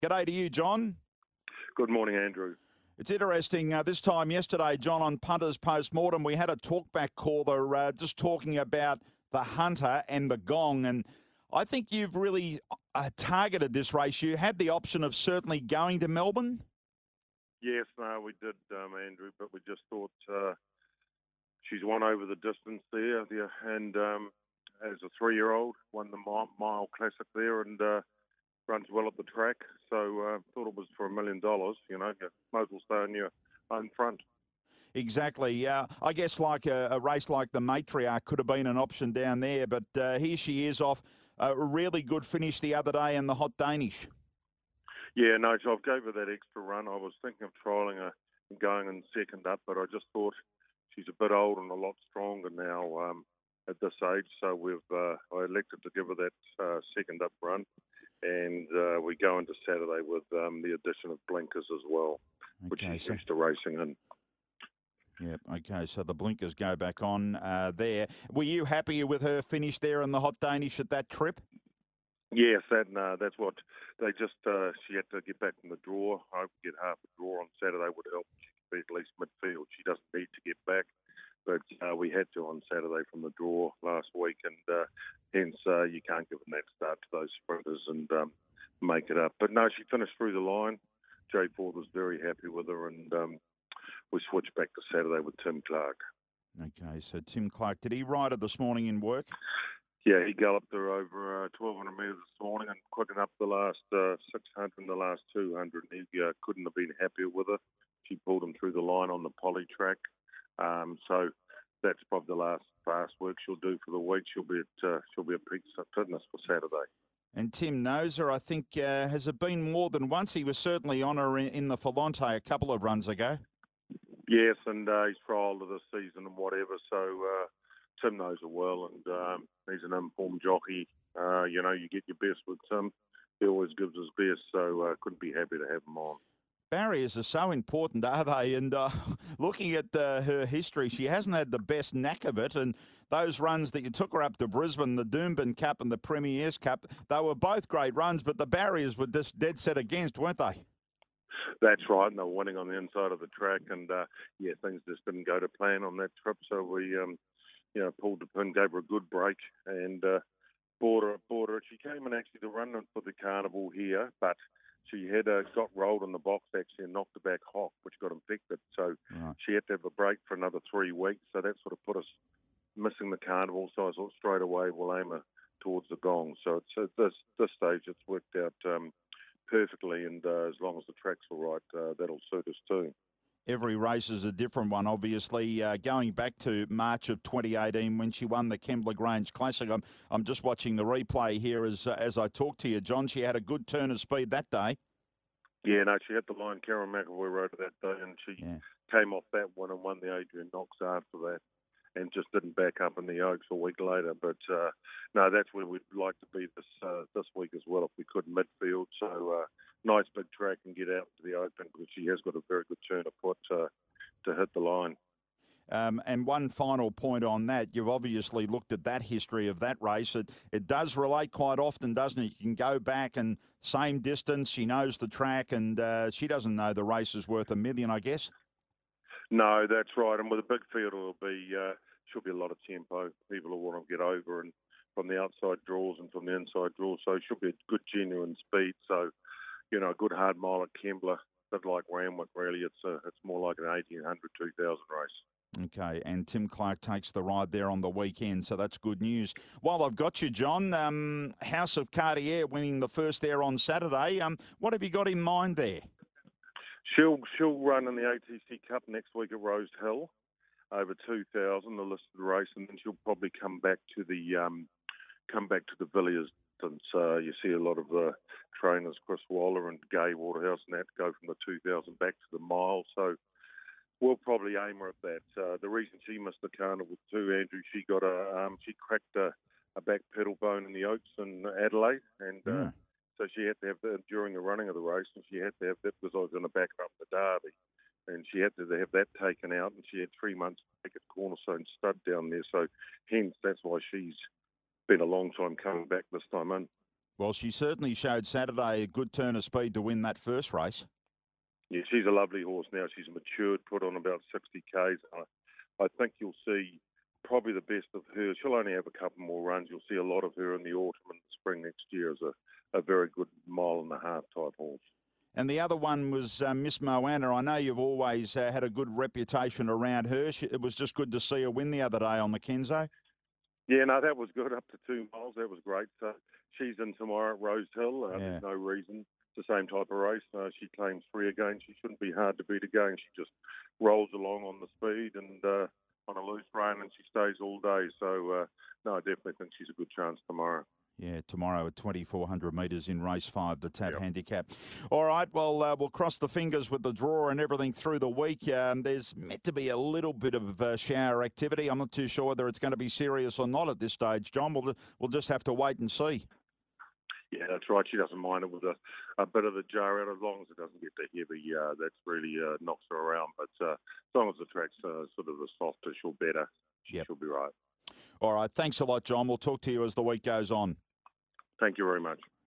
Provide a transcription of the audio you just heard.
G'day to you, John. Good morning, Andrew. It's interesting, this time yesterday, John, on Punters Post-Mortem, we had a talkback caller just talking about the Hunter and the Gong, and I think you've really targeted this race. You had the option of certainly going to Melbourne. Yes, no, we did, Andrew, but we just thought she's won over the distance there and as a 3-year-old, won the mile classic there and runs well at the track. So thought it was for $1 million, you know, you might as well stay on your own front. Exactly. I guess like a race like the Matriarch could have been an option down there, but here she is off a really good finish the other day in the Hot Danish. Yeah, no, so I gave her that extra run. I was thinking of trialling her and going in second up, but I just thought she's a bit old and a lot stronger now at this age. So I elected to give her that second up run, and we go into Saturday with the addition of blinkers as well, which she's used to racing in. Yep, okay, so the blinkers go back on there. Were you happy with her finish there in the Hot Danish at that trip? Yes, that's what they just. She had to get back from the draw. I hope to get half a draw on Saturday would help. She could be at least midfield. She doesn't need to get back, but we had to on Saturday from the draw last week, and hence you can't give them that start to those sprinters and make it up. But no, she finished through the line. Jay Ford was very happy with her, and we switched back to Saturday with Tim Clark. Okay, so Tim Clark, did he ride her this morning in work? Yeah, he galloped her over 1,200 metres this morning and quickened up the last 600 and the last 200. He couldn't have been happier with her. She pulled him through the line on the poly track. So that's probably the last fast work she'll do for the week. She'll be at peak fitness for Saturday. And Tim knows her, I think, has it been more than once? He was certainly on her in the Falante a couple of runs ago. Yes, and he's trialled her this season and whatever, so Tim knows her well, and he's an informed jockey. You know, you get your best with Tim. He always gives his best, so couldn't be happy to have him on. Barriers are so important, are they? And looking at her history, she hasn't had the best knack of it. And those runs that you took her up to Brisbane, the Doomben Cup and the Premier's Cup, they were both great runs, but the barriers were just dead set against, weren't they? That's right, and they were winning on the inside of the track. And, yeah, things just didn't go to plan on that trip. So we, pulled the pin, gave her a good break and bought her. She came in actually to run for the carnival here, but she had got rolled in the box actually and knocked the back hock, which got infected. So she had to have a break for another 3 weeks. So that sort of put us missing the carnival. So I thought straight away we'll aim her towards the Gong. So it's at this stage it's worked out perfectly, and as long as the track's all right, that'll suit us too. Every race is a different one, obviously. Going back to March of 2018 when she won the Kembla Grange Classic, I'm just watching the replay here as I talk to you, John. She had a good turn of speed that day. Yeah, no, she had the line. Karen McAvoy rode that day, and she came off that one and won the Adrian Knox after that, and just didn't back up in the Oaks a week later. But no, that's where we'd like to be this week as well, if we could, midfield. So nice big track and get out to the Open, because she has got a very good turn of foot to hit the line. And one final point on that, you've obviously looked at that history of that race. It does relate quite often, doesn't it? You can go back and same distance, she knows the track, and she doesn't know the race is worth $1 million, I guess. No, that's right. And with a big field, she'll be a lot of tempo. People will want to get over and from the outside draws and from the inside draws. So she'll be a good, genuine speed. So, you know, a good hard mile at Kembla, a bit like Randwick, really. It's more like an 1,800, 2,000 race. Okay, and Tim Clark takes the ride there on the weekend, so that's good news. While I've got you, John, House of Cartier winning the first there on Saturday. What have you got in mind there? She'll run in the ATC Cup next week at Rose Hill, over 2,000, the listed race, and then she'll probably come back to the Villiers distance. You see a lot of trainers, Chris Waller and Gay Waterhouse, and that go from the 2,000 back to the mile. So we'll probably aim her at that. The reason she missed the carnival too, Andrew, she got she cracked a back pedal bone in the Oaks in Adelaide, and. So she had to have that during the running of the race, and she had to have that because I was going to back her up the Derby. And she had to have that taken out, and she had 3 months to take a cornerstone stud down there. So hence, that's why she's been a long time coming back this time in. Well, she certainly showed Saturday a good turn of speed to win that first race. Yeah, she's a lovely horse now. She's matured, put on about 60 Ks. I think you'll see probably the best of her. She'll only have a couple more runs. You'll see a lot of her in the autumn and the spring next year as a very good mile-and-a-half type horse. And the other one was Miss Moana. I know you've always had a good reputation around her. It was just good to see her win the other day on the Kenzo. Yeah, no, that was good. Up to 2 miles, that was great. So she's in tomorrow at Rose Hill. There's no reason. It's the same type of race. She claims 3 again. She shouldn't be hard to beat again. She just rolls along on the speed and on a loose rein, and she stays all day. So, no, I definitely think she's a good chance tomorrow. Yeah, tomorrow at 2,400 metres in race 5, the TAB handicap. All right, well, we'll cross the fingers with the draw and everything through the week. There's meant to be a little bit of shower activity. I'm not too sure whether it's going to be serious or not at this stage, John. We'll just have to wait and see. Yeah, that's right. She doesn't mind it with a bit of the jar out, as long as it doesn't get too heavy. That's really knocks her around. But as long as the track's sort of the softish or better, she'll be right. All right, thanks a lot, John. We'll talk to you as the week goes on. Thank you very much.